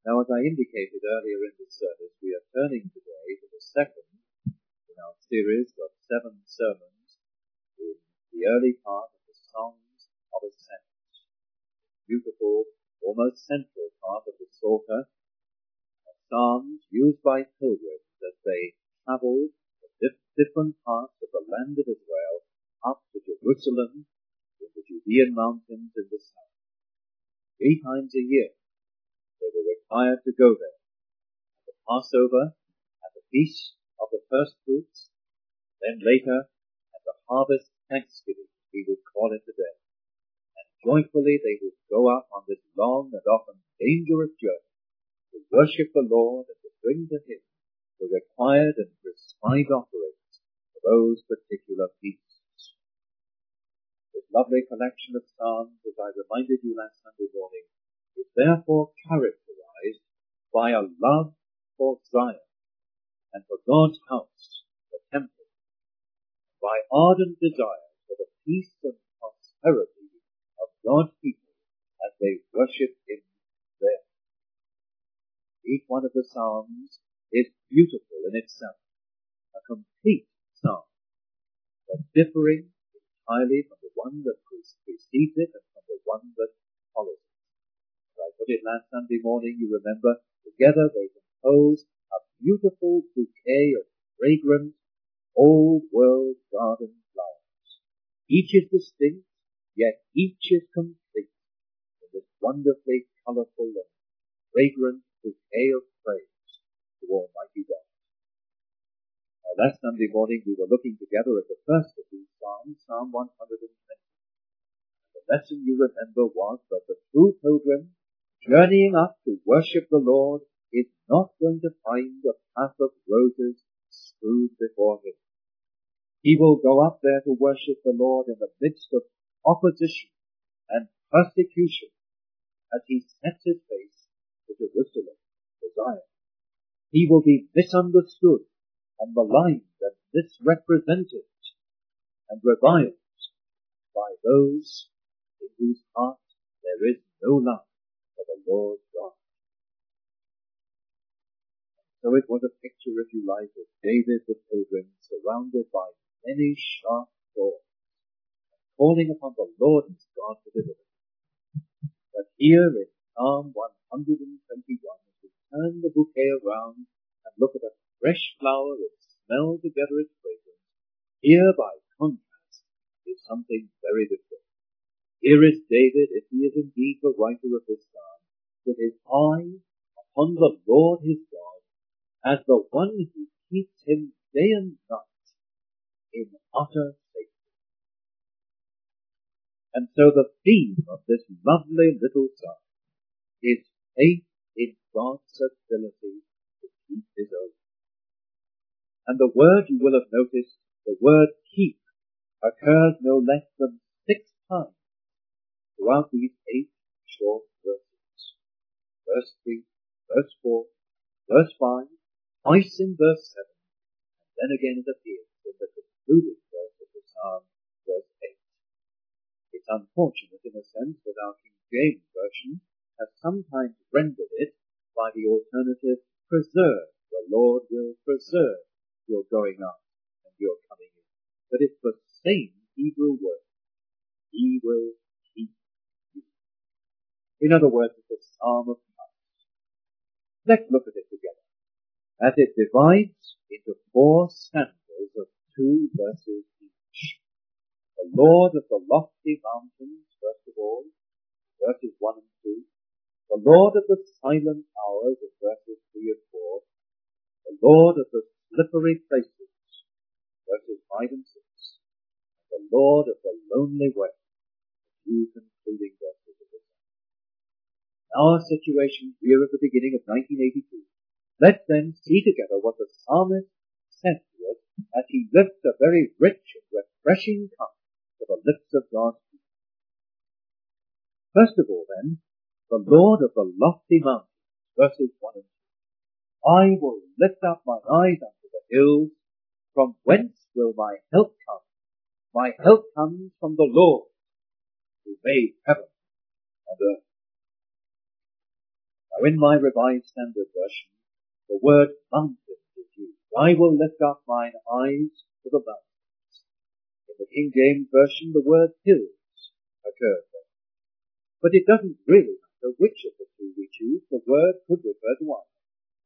Now, as I indicated earlier in the service, we are turning today to the second in our series of 7 sermons in the early part of the Songs of Ascent. Beautiful, almost central part of the Psalter of Psalms used by pilgrims as they travelled from different parts of the land of Israel up to Jerusalem in the Judean mountains in the south. 3 times a year they were required to go there. At the Passover, at the Feast of the First Fruits, then later at the Harvest Thanksgiving, we would call it today. And joyfully they would go up on this long and often dangerous journey to worship the Lord and to bring to Him the required and prescribed offerings for those particular feasts. This lovely collection of psalms, as I reminded you last Sunday morning, is therefore characterized by a love for Zion and for God's house, the temple, and by ardent desire for the peace and prosperity of God's people as they worship Him there. Each one of the psalms is beautiful in itself, a complete psalm, but differing entirely from the one that precedes it and from the one that follows it. As I put it last Sunday morning, you remember, together they compose a beautiful bouquet of fragrant, old-world garden flowers. Each is distinct, yet each is complete in this wonderfully colourful and fragrant bouquet of praise to Almighty God. Now, last Sunday morning we were looking together at the first of these psalms, Psalm 120. The lesson, you remember, was that the true pilgrim journeying up to worship the Lord is not going to find a path of roses strewed before him. He will go up there to worship the Lord in the midst of opposition and persecution as he sets his face to Jerusalem, to Zion. He will be misunderstood and maligned and misrepresented and reviled by those in whose heart there is no love for the Lord God. So it was a picture, if you like, of David the pilgrim surrounded by many sharp thorns, calling upon the Lord his God to deliver him. But here in Psalm 121, as we turn the bouquet around and look at a fresh flower and smell together its fragrance, here by contrast is something very different. Here is David, if he is indeed the writer of this psalm, with his eye upon the Lord his God as the one who keeps him day and night in utter safety. And so the theme of this lovely little psalm is faith in God's ability to keep his own. And the word, you will have noticed, the word keep, occurs no less than 6 times throughout these 8 short verses. Verse 3, verse 4, verse 5, twice in verse 7, and then again it appears in the concluding verse of the psalm, verse 8. It's unfortunate in a sense that our King James Version has sometimes rendered it by the alternative, preserve. The Lord will preserve your going up and your coming in. But it's the same Hebrew word. He will keep you. In other words, it's a psalm of Christ. Let's look at it together, as it divides into 4 stanzas of 2 verses each. The Lord of the lofty mountains, first of all, verses 1 and 2. The Lord of the silent hours, in verses 3 and 4. The Lord of the slippery places, verses 5 and 6. And the Lord of the lonely way, the 2 concluding verses of the psalm. Our situation here at the beginning of 1982. Let's then see together what the psalmist says to us as he lifts a very rich and refreshing cup to the lips of God's people. First of all, then, the Lord of the lofty mountains, verses 1 and 2. I will lift up my eyes unto the hills. From whence will my help come? My help comes from the Lord, who made heaven and earth. Now in my Revised Standard Version, the word mountain is used. I will lift up mine eyes to the mountains. In the King James Version, the word hills occurs there. But it doesn't really matter which of the two we choose. The word could refer to either.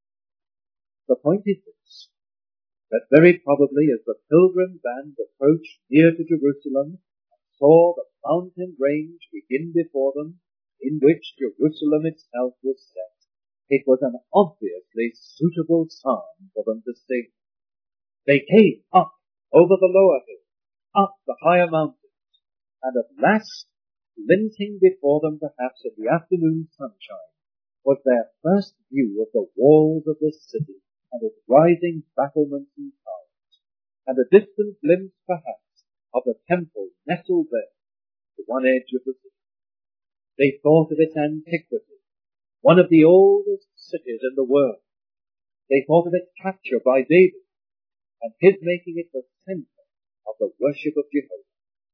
The point is this, that very probably as the pilgrim band approached near to Jerusalem and saw the mountain range begin before them, in which Jerusalem itself was set, it was an obviously suitable psalm for them to sing. They came up over the lower hills, up the higher mountains, and at last, glinting before them perhaps in the afternoon sunshine, was their first view of the walls of the city and its rising battlements and towers, and a distant glimpse perhaps of the temple nestled there, to one edge of the city. They thought of its antiquity, one of the oldest cities in the world. They thought of its capture by David, and his making it the center of the worship of Jehovah.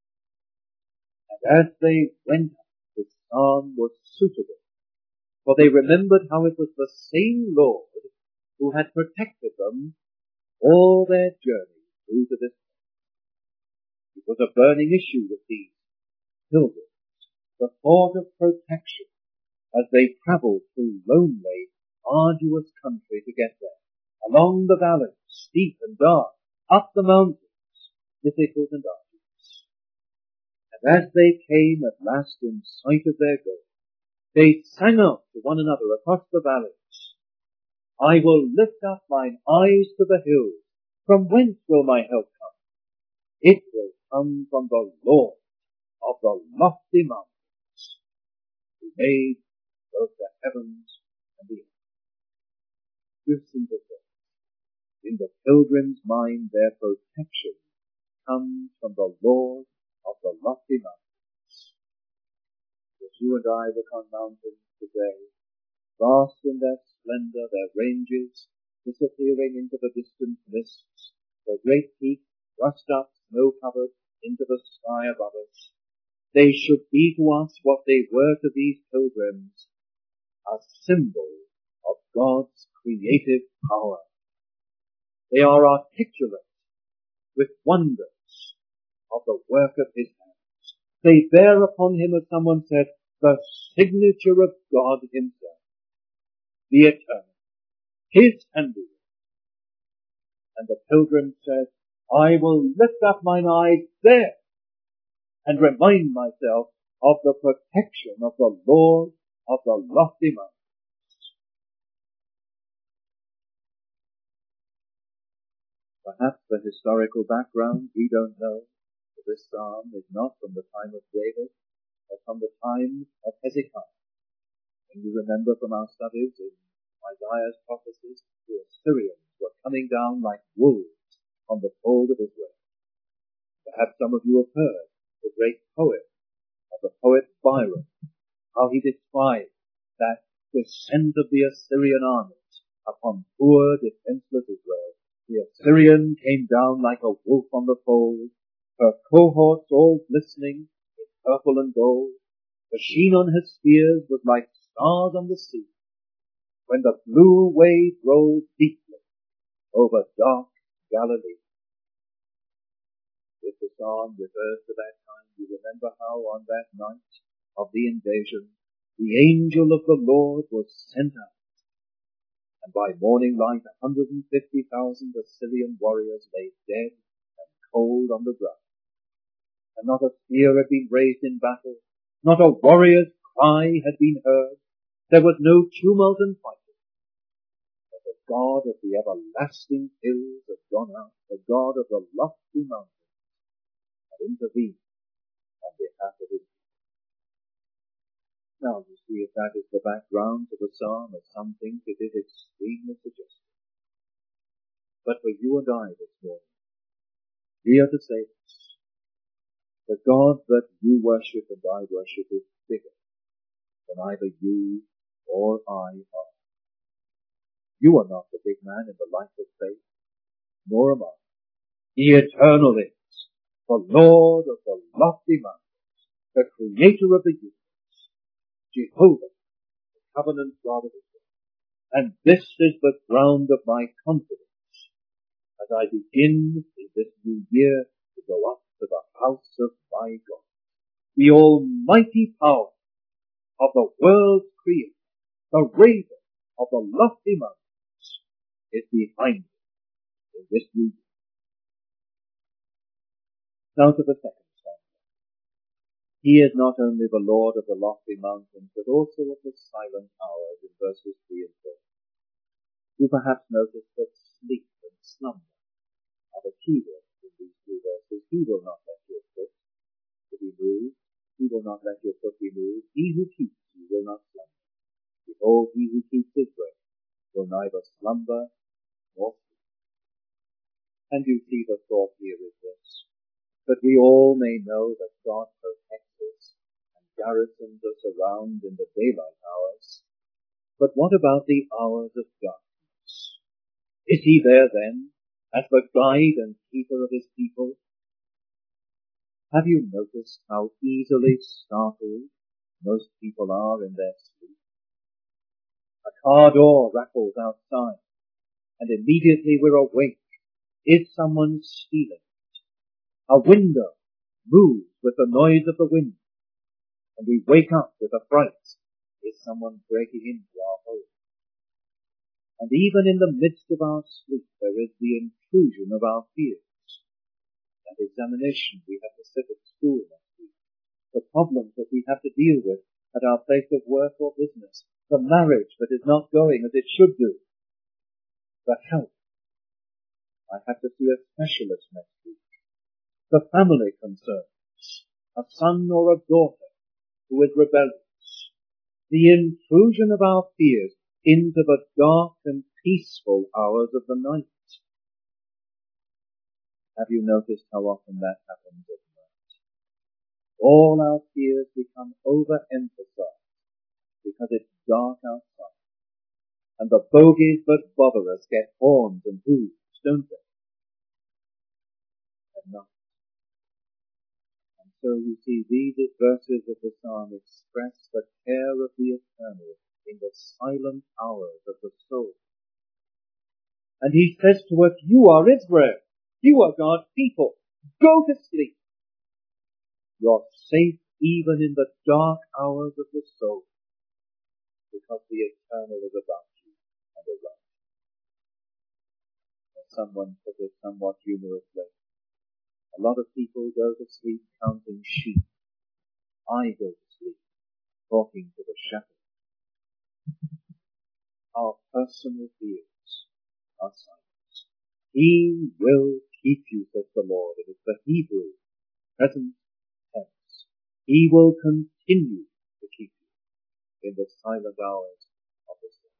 And as they went up, this psalm was suitable, for they remembered how it was the same Lord who had protected them all their journey through to this point. It was a burning issue with these pilgrims, the thought of protection as they travelled through lonely, arduous country to get there, along the valleys, steep and dark, up the mountains, difficult and arduous. And as they came at last in sight of their goal, they sang out to one another across the valleys, I will lift up mine eyes to the hills. From whence will my help come? It will come from the Lord of the lofty mountains, who made both the heavens and the earth. This simple thought. In the pilgrim's mind, their protection comes from the Lord of the lofty mountains. As you and I look on mountains today, vast in their splendor, their ranges disappearing into the distant mists, their great peaks thrust up, snow-covered, into the sky above us, they should be to us what they were to these pilgrims, a symbol of God's creative power. They are articulate with wonders of the work of his hands. They bear upon him, as someone said, the signature of God himself, the eternal, his handiwork. And the pilgrim says, I will lift up mine eyes there and remind myself of the protection of the Lord of the lofty mountains. Perhaps the historical background we don't know, for this psalm is not from the time of David, but from the time of Hezekiah. And you remember from our studies in Isaiah's prophecies, the Assyrians were coming down like wolves on the fold of Israel. Perhaps some of you have heard the great poem of the poet Byron, how he described that descent of the Assyrian armies upon poor defenseless Israel. The Assyrian came down like a wolf on the fold, her cohorts all glistening in purple and gold. The sheen on her spears was like stars on the sea, when the blue wave rolled deeply over dark Galilee. If the psalm refers to that time, you remember how on that night of the invasion, the angel of the Lord was sent out, and by morning light 150,000 Assyrian warriors lay dead and cold on the ground. And not a spear had been raised in battle, not a warrior's cry had been heard, there was no tumult and fighting. But the God of the everlasting hills had gone out, the God of the lofty mountains had intervened on behalf of his people. Now you see, if that is the background to the psalm, as some think, it is extremely suggestive. But for you and I this morning, we are to say this: the God that you worship and I worship is bigger than either you or I are. You are not the big man in the life of faith, nor am I. The eternal is, the Lord of the lofty mountains, the creator of the universe, Jehovah, the covenant God of Israel. And this is the ground of my confidence as I begin in this new year to go up to the house of my God. The almighty power of the world's creator, the Raven of the lofty mountains, is behind me in this new year. Now to the second stanza. He is not only the Lord of the lofty mountains, but also of the silent hours in verses 3 and 4. You perhaps notice that sleep and slumber are the key words in these two verses. He will not let your foot be moved. He will not let your foot be moved. He who keeps you will not slumber. Behold, he who keeps Israel will neither slumber nor sleep. And you see the thought here is this, that we all may know that God protects us and garrisons us around in the daylight hours. But what about the hours of darkness? Is he there then as the guide and keeper of his people? Have you noticed how easily startled most people are in their sleep? A car door rattles outside, and immediately we're awake. Is someone stealing? A window moves with the noise of the wind, and we wake up with a fright. Is someone breaking into our home? And even in the midst of our sleep, there is the intrusion of our fears. That examination we have to sit at school next week, the problems that we have to deal with at our place of work or business, the marriage that is not going as it should do, the health. I have to see a specialist next week. The family concerns, a son or a daughter who is rebellious, the intrusion of our fears into the dark and peaceful hours of the night. Have you noticed how often that happens at night? All our fears become overemphasized because it's dark outside. And the bogies that bother us get horns and hooves, don't they? At night. And so you see, these verses of the psalm express the care of the eternal in the silent hours of the soul. And he says to us, you are Israel. You are God's people. Go to sleep. You're safe even in the dark hours of the soul, because the eternal is about you and around you. As someone put it somewhat humorously, a lot of people go to sleep counting sheep. I go to sleep talking to the shepherd. Our personal fears are silent. He will keep you, says the Lord. It is the Hebrew present tense. He will continue to keep you in the silent hours of the soul.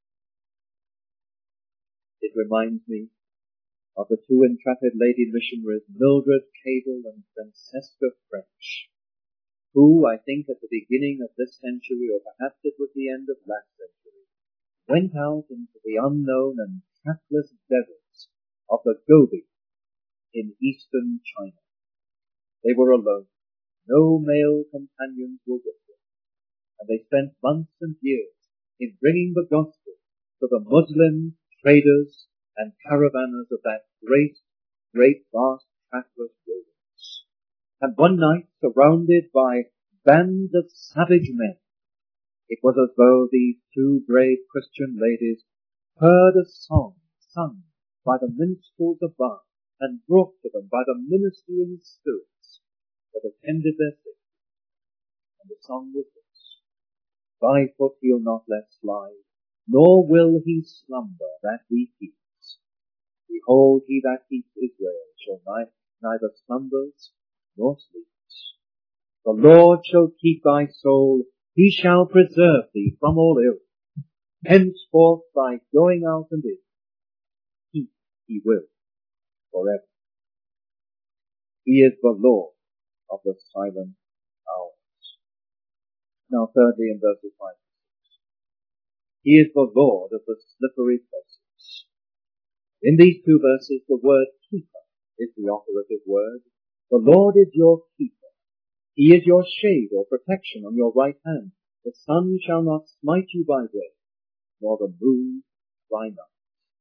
It reminds me of the two intrepid lady missionaries, Mildred Cable and Francesca French, who, I think at the beginning of this century, or perhaps it was the end of last century, went out into the unknown and trackless deserts of the Gobi in eastern China. They were alone. No male companions were with them. And they spent months and years in bringing the gospel to the Muslim traders and caravanners of that great, vast, trackless wilderness. And one night, surrounded by bands of savage men, it was as though these two brave Christian ladies heard a song sung by the minstrels above and brought to them by the ministering spirits that attended their singing. And the song was this: Thy foot he'll not let slide, nor will he slumber that he keeps. Behold, he that keeps Israel shall neither slumbers nor sleeps. The Lord shall keep thy soul, he shall preserve thee from all ill. Henceforth thy going out and in, keep he will forever. He is the Lord of the silent hours. Now thirdly, in verses 5 and 6, he is the Lord of the slippery places. In these two verses, the word keeper is the operative word. The Lord is your keeper. He is your shade or protection on your right hand. The sun shall not smite you by day, nor the moon by night.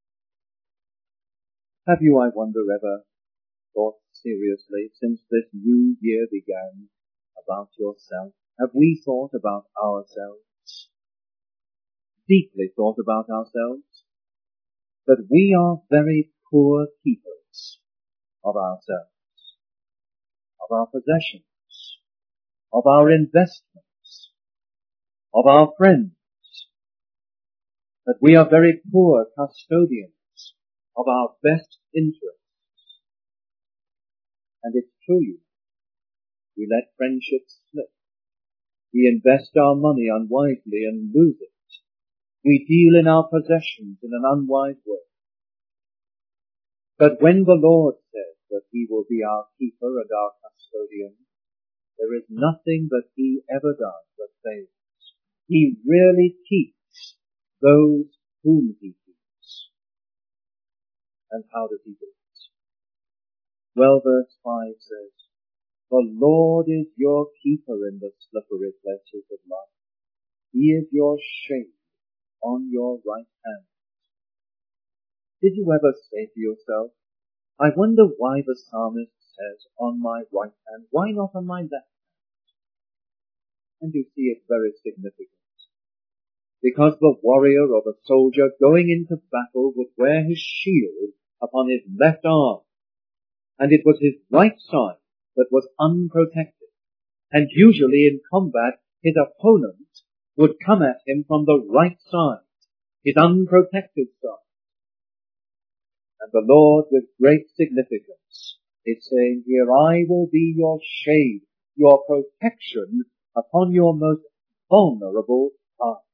Have you, I wonder, ever thought seriously since this new year began about yourself? Have we thought about ourselves? Deeply thought about ourselves? That we are very poor keepers of ourselves, of our possessions, of our investments, of our friends, that we are very poor custodians of our best interests. And it's true, we let friendships slip. We invest our money unwisely and lose it. We deal in our possessions in an unwise way. But when the Lord says that he will be our keeper and our custodian, there is nothing that he ever does that fails. He really keeps those whom he keeps. And how does he do it? Well, verse 5 says, "The Lord is your keeper in the slippery places of life. He is your shade on your right hand." Did you ever say to yourself, I wonder why the psalmist says, on my right hand, why not on my left hand? And you see it's very significant. Because the warrior or the soldier going into battle would wear his shield upon his left arm, and it was his right side that was unprotected. And usually in combat, his opponent would come at him from the right side, his unprotected side. And the Lord, with great significance, is saying here, I will be your shade, your protection upon your most vulnerable part.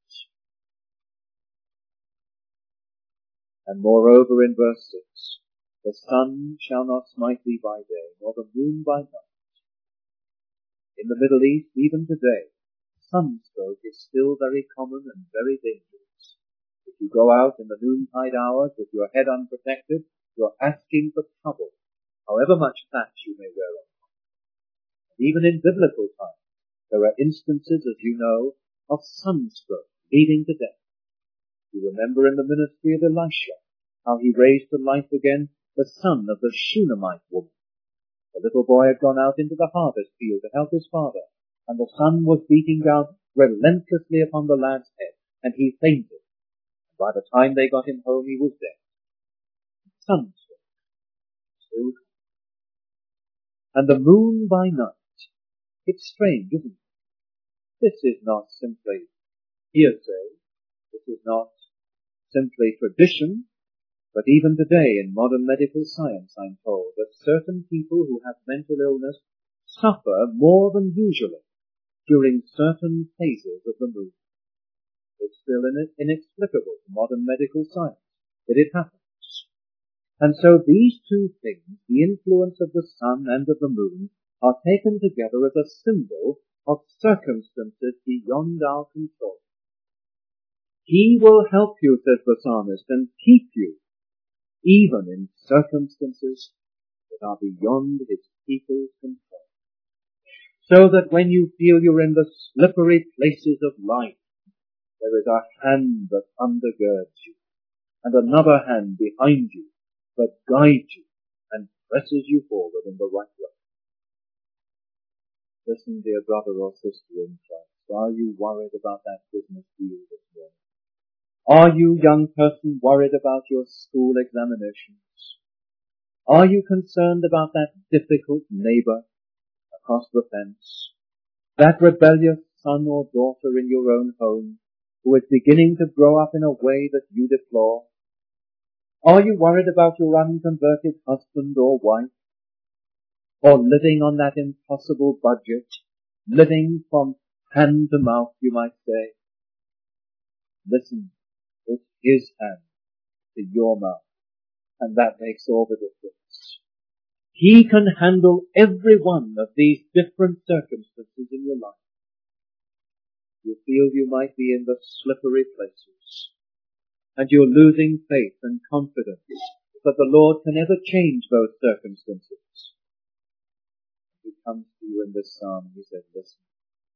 And moreover in verse 6, the sun shall not smite thee by day, nor the moon by night. In the Middle East, even today, sunstroke is still very common and very dangerous. If you go out in the noontide hours with your head unprotected, you're asking for trouble, however much thatch you may wear on. And even in biblical times, there are instances, as you know, of sunstroke leading to death. You remember in the ministry of Elisha, how he raised to life again the son of the Shunammite woman. The little boy had gone out into the harvest field to help his father, and the sun was beating down relentlessly upon the lad's head, and he fainted. By the time they got him home, he was dead. Sunstroke. Still. And the moon by night. It's strange, isn't it? This is not simply hearsay. This is not simply tradition. But even today in modern medical science, I'm told that certain people who have mental illness suffer more than usually during certain phases of the moon. It's still inexplicable to modern medical science that it happens. And so these two things, the influence of the sun and of the moon, are taken together as a symbol of circumstances beyond our control. He will help you, says the psalmist, and keep you, even in circumstances that are beyond his people's control. So that when you feel you're in the slippery places of life, there is a hand that undergirds you, and another hand behind you that guides you and presses you forward in the right way. Listen, dear brother or sister in Christ, are you worried about that business deal this morning? Are you, young person, worried about your school examinations? Are you concerned about that difficult neighbor across the fence? That rebellious son or daughter in your own home who is beginning to grow up in a way that you deplore? Are you worried about your unconverted husband or wife? Or living on that impossible budget, living from hand to mouth, you might say? Listen, it's his hand to your mouth, and that makes all the difference. He can handle every one of these different circumstances in your life. You feel you might be in the slippery places, and you're losing faith and confidence that the Lord can ever change those circumstances. He comes to you in this psalm, he says, listen,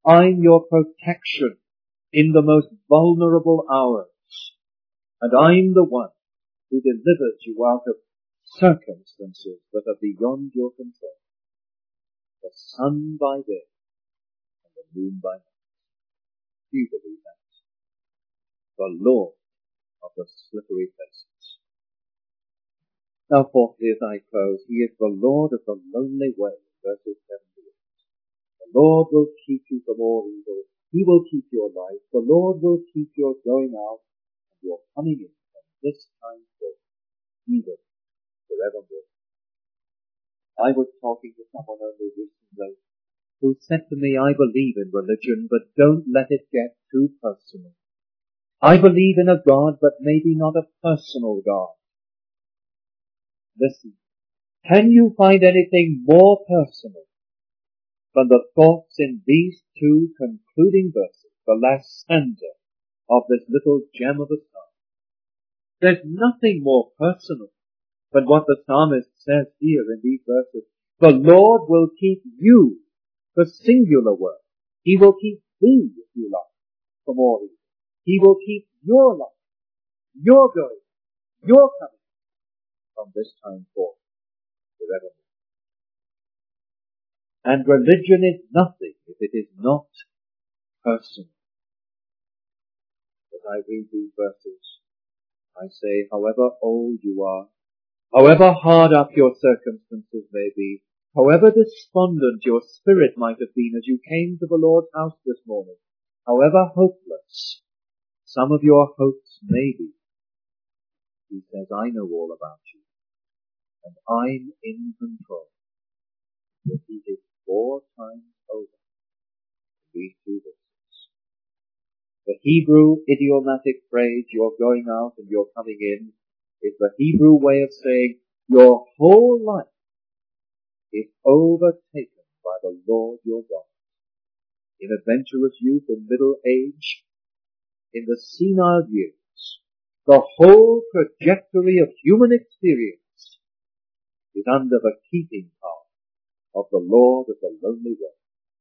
I'm your protection in the most vulnerable hours. And I'm the one who delivers you out of circumstances that are beyond your control. The sun by day and the moon by night. Do you believe that? The Lord of the slippery places. Now fourthly, as I close, he is the Lord of the lonely way, verses 7 to 8. The Lord will keep you from all evil. He will keep your life. The Lord will keep your going out and your coming in from this time forth, even forevermore. I was talking to someone only recently who said to me, I believe in religion, but don't let it get too personal. I believe in a God, but maybe not a personal God. Listen, can you find anything more personal than the thoughts in these two concluding verses, the last stanza of this little gem of a psalm? There's nothing more personal than what the psalmist says here in these verses. The Lord will keep you, the singular word. He will keep thee, if you like, from all evil. He will keep your life, your going, your coming from this time forth forevermore. And religion is nothing if it is not personal. As I read these verses, I say, however old you are, however hard up your circumstances may be, however despondent your spirit might have been as you came to the Lord's house this morning, however hopeless some of your hopes may be, he says, I know all about you, and I'm in control. Repeated 4 times over in these 2 verses. The Hebrew idiomatic phrase, you're going out and you're coming in, is the Hebrew way of saying your whole life is overtaken by the Lord your God. In adventurous youth, in middle age, in the senile years, the whole trajectory of human experience is under the keeping power of the Lord of the lonely way.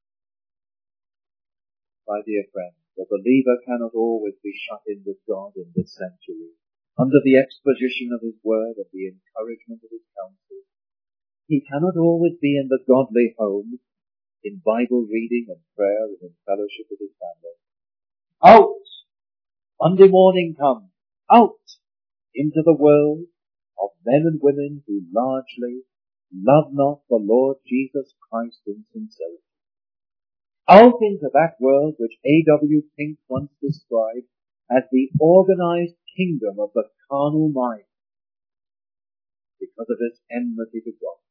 My dear friends, the believer cannot always be shut in with God in this sanctuary, under the exposition of his word and the encouragement of his counsel. He cannot always be in the godly home, in Bible reading and prayer and in fellowship with his family. Out! Monday morning comes. Out into the world of men and women who largely love not the Lord Jesus Christ in sincerity. Out into that world which A.W. Pink once described as the organized kingdom of the carnal mind because of its enmity to God.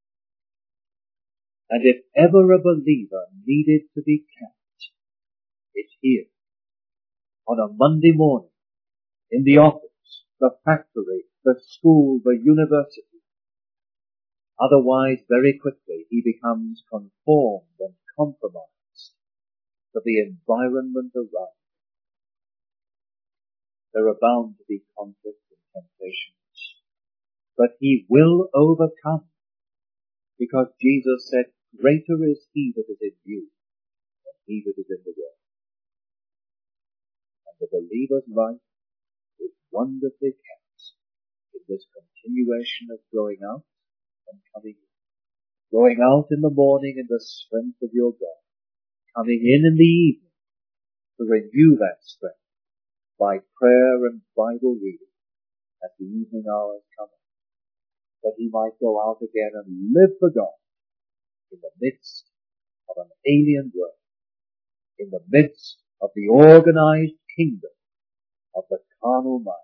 And if ever a believer needed to be kept, it's here, on a Monday morning, in the office, the factory, the school, the university. Otherwise, very quickly, he becomes conformed and compromised to the environment around. There are bound to be conflicts and temptations, but he will overcome, because Jesus said, greater is he that is in you than he that is in the world. And the believer's life is wonderfully kept in this continuation of going out and coming in. Going out in the morning in the strength of your God, coming in the evening to renew that strength by prayer and Bible reading as the evening hours come, that he might go out again and live for God in the midst of an alien world, in the midst of the organized kingdom of the carnal mind.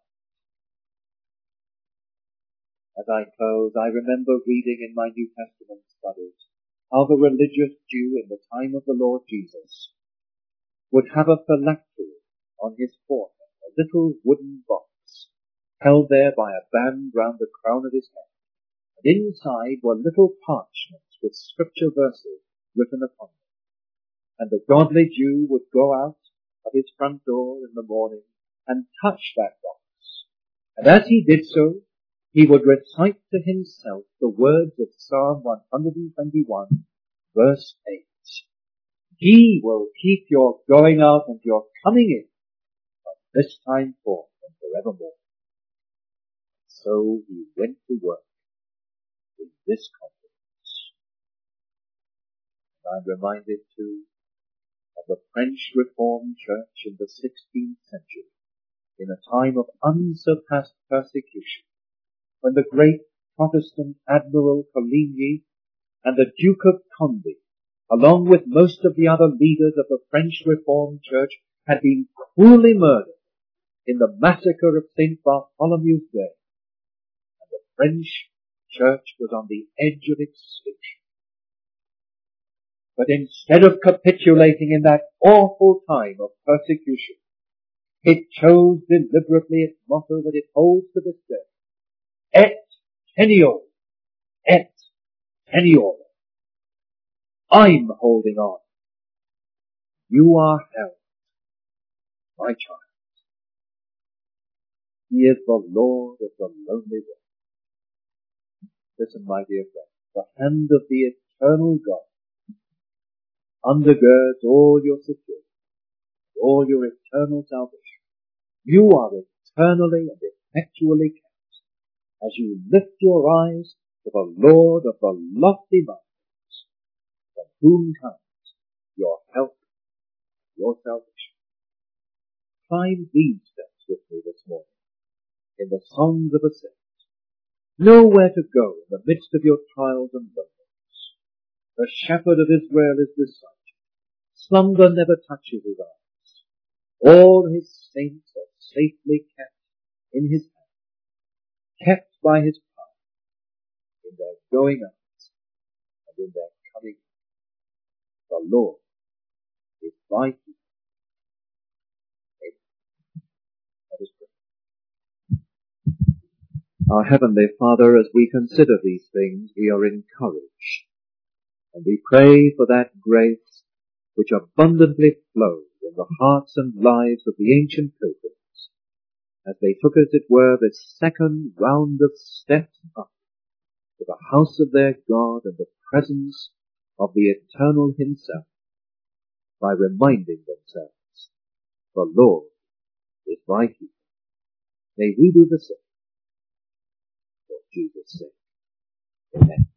As I close, I remember reading in my New Testament studies how the religious Jew in the time of the Lord Jesus would have a phylactery on his forehead, a little wooden box held there by a band round the crown of his head. And inside were little parchments with scripture verses written upon them. And the godly Jew would go out of his front door in the morning and touch that box. And as he did so, he would recite to himself the words of Psalm 121, verse 8. He will keep your going out and your coming in from this time forth and forevermore. So he went to work in this confidence. And I'm reminded too of the French Reformed Church in the 16th century, in a time of unsurpassed persecution, when the great Protestant Admiral Coligny and the Duke of Condé, along with most of the other leaders of the French Reformed Church, had been cruelly murdered in the massacre of St. Bartholomew's Day, and the French Church was on the edge of extinction. But instead of capitulating in that awful time of persecution, it chose deliberately its motto that it holds to this day: Et teneor, et teneor. I'm holding on. You are held, my child. He is the Lord of the lonely way. Listen, my dear friend, the hand of the eternal God undergirds all your security, all your eternal salvation. You are eternally and effectually kept as you lift your eyes to the Lord of the lofty mountains, from whom comes your help, your salvation. Climb these steps with me this morning in the songs of ascent. Know where to go in the midst of your trials and loneliness. The shepherd of Israel is beside you. Slumber never touches his eyes. All his saints are safely kept in his hand, kept by his power, in their going out and in their coming in. The Lord is thy keeper. Amen. Let us pray. Our Heavenly Father, as we consider these things, we are encouraged, and we pray for that grace which abundantly flowed in the hearts and lives of the ancient pilgrims, as they took, as it were, this second round of steps up to the house of their God and the presence of the Eternal Himself, by reminding themselves, the Lord is thy keeper. May we do the same. For Jesus' sake. Amen.